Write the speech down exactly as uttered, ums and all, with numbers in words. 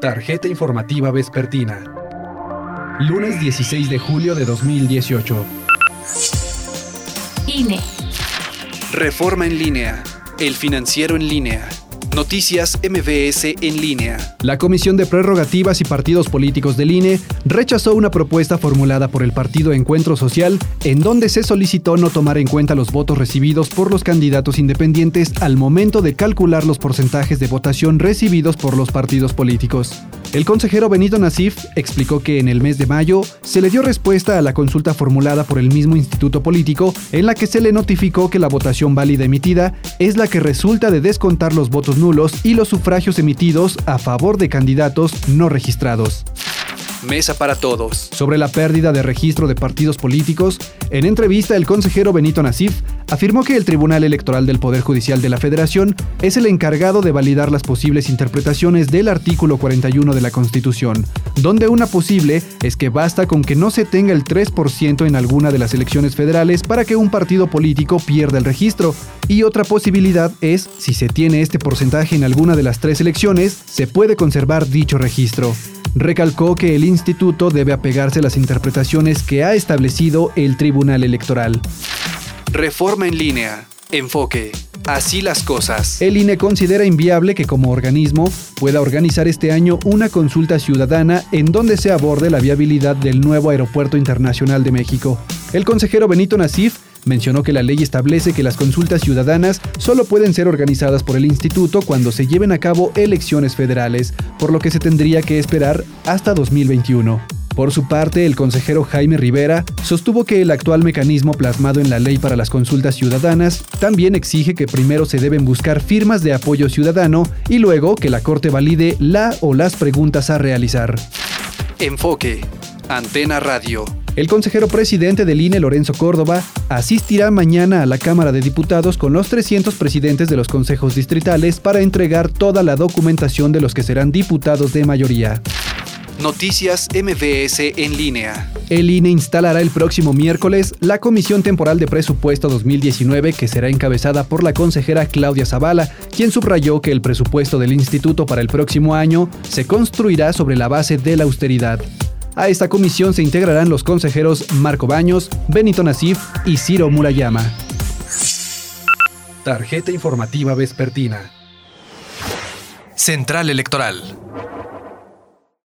Tarjeta informativa vespertina. Lunes dieciséis de julio de dos mil dieciocho. I N E. Reforma en línea. El financiero en línea. Noticias M B S en línea. La Comisión de Prerrogativas y Partidos Políticos del I N E rechazó una propuesta formulada por el Partido Encuentro Social en donde se solicitó no tomar en cuenta los votos recibidos por los candidatos independientes al momento de calcular los porcentajes de votación recibidos por los partidos políticos. El consejero Benito Nasif explicó que en el mes de mayo se le dio respuesta a la consulta formulada por el mismo instituto político en la que se le notificó que la votación válida emitida es la que resulta de descontar los votos nulos y los sufragios emitidos a favor de candidatos no registrados. Mesa para todos. Sobre la pérdida de registro de partidos políticos, en entrevista el consejero Benito Nasif afirmó que el Tribunal Electoral del Poder Judicial de la Federación es el encargado de validar las posibles interpretaciones del artículo cuarenta y uno de la Constitución, donde una posible es que basta con que no se tenga el tres por ciento en alguna de las elecciones federales para que un partido político pierda el registro, y otra posibilidad es, si se tiene este porcentaje en alguna de las tres elecciones, se puede conservar dicho registro. Recalcó que el instituto debe apegarse a las interpretaciones que ha establecido el Tribunal Electoral. Reforma en línea. Enfoque. Así las cosas. El I N E considera inviable que como organismo pueda organizar este año una consulta ciudadana en donde se aborde la viabilidad del nuevo Aeropuerto Internacional de México. El consejero Benito Nasif mencionó que la ley establece que las consultas ciudadanas solo pueden ser organizadas por el instituto cuando se lleven a cabo elecciones federales, por lo que se tendría que esperar hasta dos mil veintiuno. Por su parte, el consejero Jaime Rivera sostuvo que el actual mecanismo plasmado en la ley para las consultas ciudadanas también exige que primero se deben buscar firmas de apoyo ciudadano y luego que la Corte valide la o las preguntas a realizar. Enfoque. Antena Radio. El consejero presidente del I N E, Lorenzo Córdoba, asistirá mañana a la Cámara de Diputados con los trescientos presidentes de los consejos distritales para entregar toda la documentación de los que serán diputados de mayoría. Noticias M B S en línea. El I N E instalará el próximo miércoles la Comisión Temporal de Presupuesto dos mil diecinueve, que será encabezada por la consejera Claudia Zavala, quien subrayó que el presupuesto del instituto para el próximo año se construirá sobre la base de la austeridad. A esta comisión se integrarán los consejeros Marco Baños, Benito Nasif y Ciro Murayama. Tarjeta informativa vespertina. Central Electoral.